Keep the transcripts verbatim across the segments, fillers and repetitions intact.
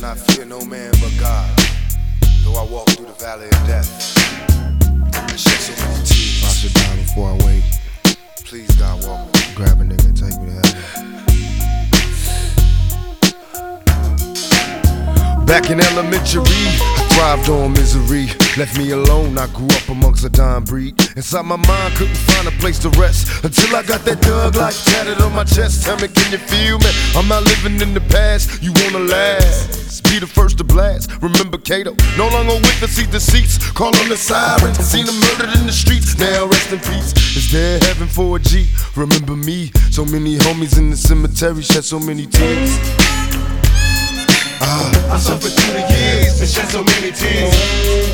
not fear no man but God. Though I walk through the valley of death, and shed so many tears. I should die before I wait. Please, God, walk with me. Grab a nigga and take me to heaven. Back in elementary, I thrived on misery. Left me alone, I grew up amongst a dying breed. Inside my mind, couldn't find a place to rest until I got that thug life tatted on my chest. Tell me, can you feel me? I'm not living in the past, you wanna last. Be the first to blast. Remember Kato, no longer with the seat deceits. Call on the sirens, seen them murdered in the streets. Now rest in peace. Is there heaven for a G? Remember me, so many homies in the cemetery shed so many tears. Ah, I suffered through the years and shed so many tears.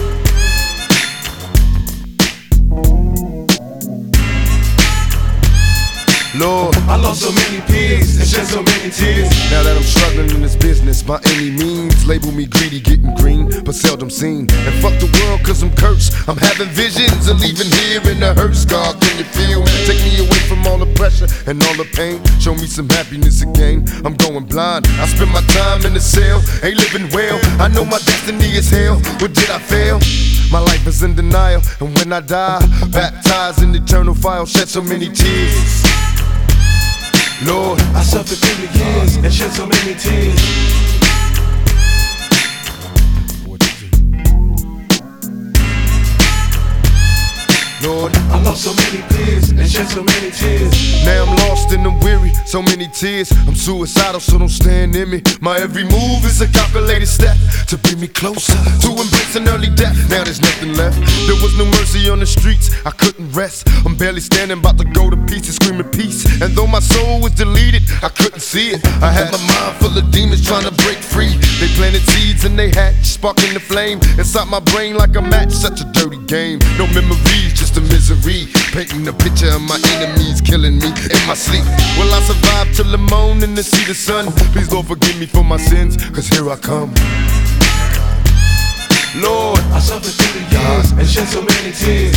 Lord, I lost so many peers and shed so many tears. Now that I'm struggling in this business by any means, label me greedy, getting green, but seldom seen. And fuck the world cause I'm cursed. I'm having visions of leaving here in the hearse. God, can you feel me? Take me away from all the pressure and all the pain. Show me some happiness again. I'm going blind. I spend my time in the cell, ain't living well. I know my destiny is hell. What did I fail? My life is in denial, and when I die, baptized in eternal fire, shed so many tears. Lord, I suffered through the years and shed so many tears. Lord, I lost so many peers and shed so many tears. Now I'm lost and I'm weary, so many tears. I'm suicidal, so don't stand near me. My every move is a calculated step to bring me closer to embracing early death. Now there's nothing left. There was no mercy on the streets, I couldn't rest. I'm barely standing, about to go to pieces, screaming peace. And though my soul was deleted, I couldn't see it. I had my mind full of demons trying to break free. They planted seeds and they hatched, sparking the flame inside my brain like a match. Such a dirty game, no memories, just the misery. Painting a picture of my enemies killing me in my sleep. Will I survive till the morning to see the sun? Please Lord forgive me for my sins, cause here I come. Lord, I suffered through the years and shed so many tears.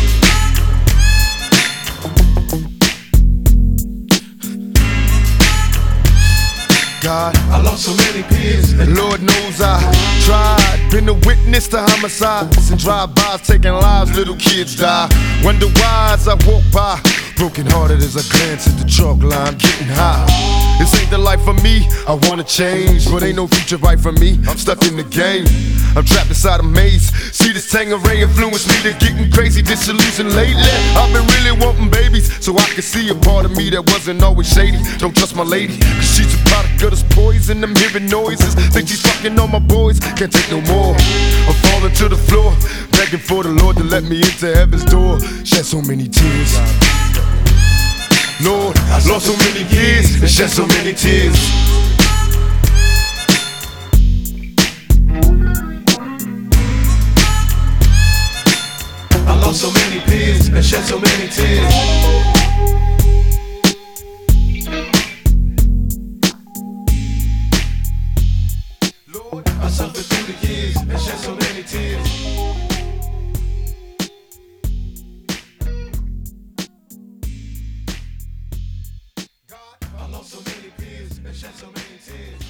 God, I lost so many peers. Lord knows I tried. Been a witness to homicides and drive-bys taking lives, little kids die. Wonder why as I walk by, broken hearted as I glance at the chalk line, getting high. This ain't the life for me, I wanna change, but ain't no future right for me, I'm stuck in the game. I'm trapped inside a maze, see this Tangeray influence me to getting crazy, disillusioned lately. I've been really wanting babies, so I can see a part of me that wasn't always shady. Don't trust my lady, cause she's a product of this poison. I'm hearing noises, think she's fucking on my boys, can't take no more. I'm falling to the floor, begging for the Lord to let me into heaven's door. Shed so many tears. Lord, I lost so many years and shed so many tears. I lost so many peers and shed so many tears. Lord, I suffered through the years and shed so many tears. I lost so many peers and shed so many tears.